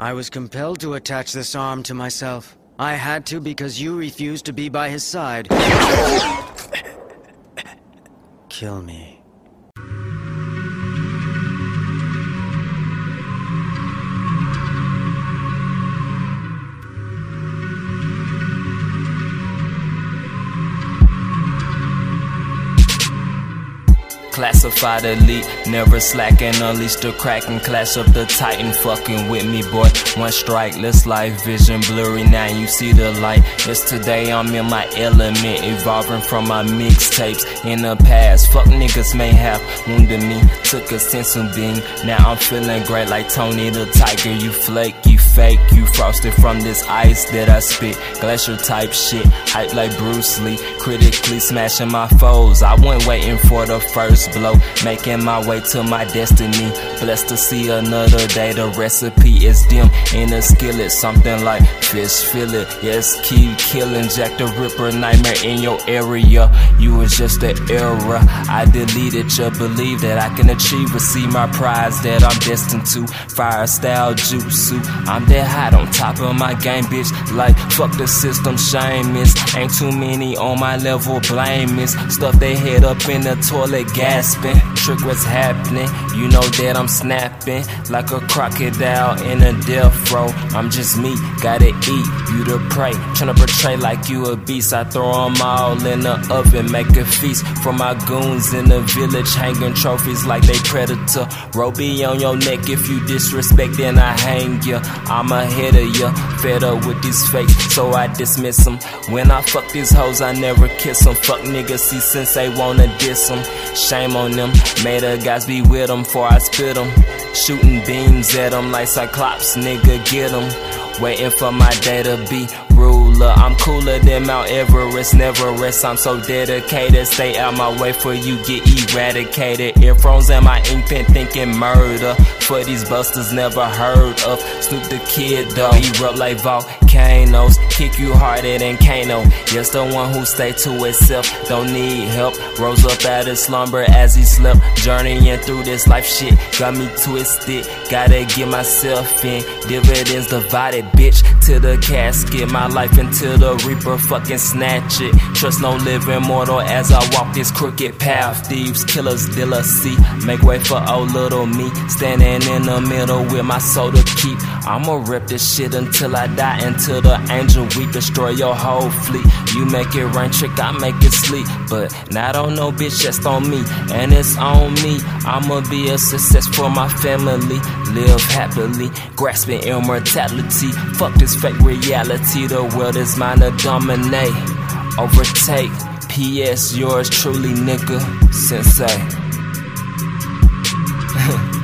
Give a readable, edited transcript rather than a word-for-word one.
I was compelled to attach this arm to myself. I had to because you refused to be by his side. Kill me. Classified elite, never slacking, unleash the Kraken, clash of the Titan, fucking with me, boy. One strike, let's life vision blurry, now you see the light. Yesterday I'm in my element, evolving from my mixtapes in the past. Fuck niggas may have wounded me, took a sense of being. Now I'm feeling great like Tony the Tiger. You flake, you fake, you frosted from this ice that I spit. Glacier type shit, hype like Bruce Lee, critically smashing my foes. I wasn't waiting for the first blow, making my way to my destiny. Blessed to see another day. The recipe is dim in a skillet, something like fish fillet. Yes, keep killing Jack the Ripper, nightmare in your area. You was just the error. I deleted you. Believe that I can achieve, receive my prize that I'm destined to. Fire style jutsu. I'm that hot on top of my game, bitch. Like fuck the system, shame is. Ain't too many on my level, blame is. Stuff they head up in the toilet, gasping. Trick what's happening, you know that I'm snapping like a crocodile in a death row. I'm just me, gotta eat, you to pray. Tryna portray like you a beast. I throw them all in the oven, make a feast for my goons in the village, hanging trophies like they predator. Roby on your neck if you disrespect, then I hang ya. I'm ahead of ya, fed up with these fakes, so I dismiss them. When I fuck these hoes, I never kiss them. Fuck niggas, see since they wanna diss them. Shame on them, made the guys be with them before I spit them. Shooting beams at them like Cyclops, nigga, get them. Waiting for my day to be ruler. I'm cooler than Mount Everest, never rest. I'm so dedicated, stay out my way for you get eradicated. Earphones and my ink pen thinking murder. For these busters never heard of Snoop the Kid though. Erupt like volcanoes, kick you harder than Kano. Yes, the one who stay to itself, don't need help. Rose up out of slumber as he slept, journeying through this life shit. Got me twisted, gotta get myself in. Dividends divided, bitch, to the casket. My life until the reaper fucking snatch it. Trust no living mortal as I walk this crooked path. Thieves, killers, dealer, see. Make way for old little me, standing in the middle with my soul to keep. I'ma rip this shit until I die, until the angel weep. Destroy your whole fleet. You make it rain, trick, I make it sleep. But not on no bitch, just on me, and it's on me. I'ma be a success for my family. Live happily, grasping immortality. Fuck this fake reality, the world is mine to dominate. Overtake, P.S. yours truly, nigga, Sensei.